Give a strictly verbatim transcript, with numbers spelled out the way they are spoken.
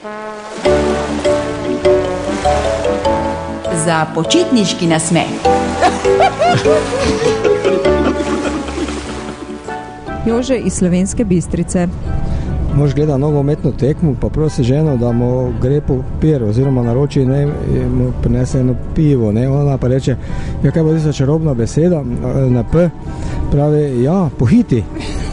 Za počitniški nasmeh. Jože iz Slovenske Bistrice. Mož gleda nogometno tekmo, pa prosi ženo, da mu gre po pir oziroma naroči, ne, mu prinese eno pivo, ne, ona pa reče, ja, kaj bo tista čarobna beseda, na P, pravi, ja, pohiti.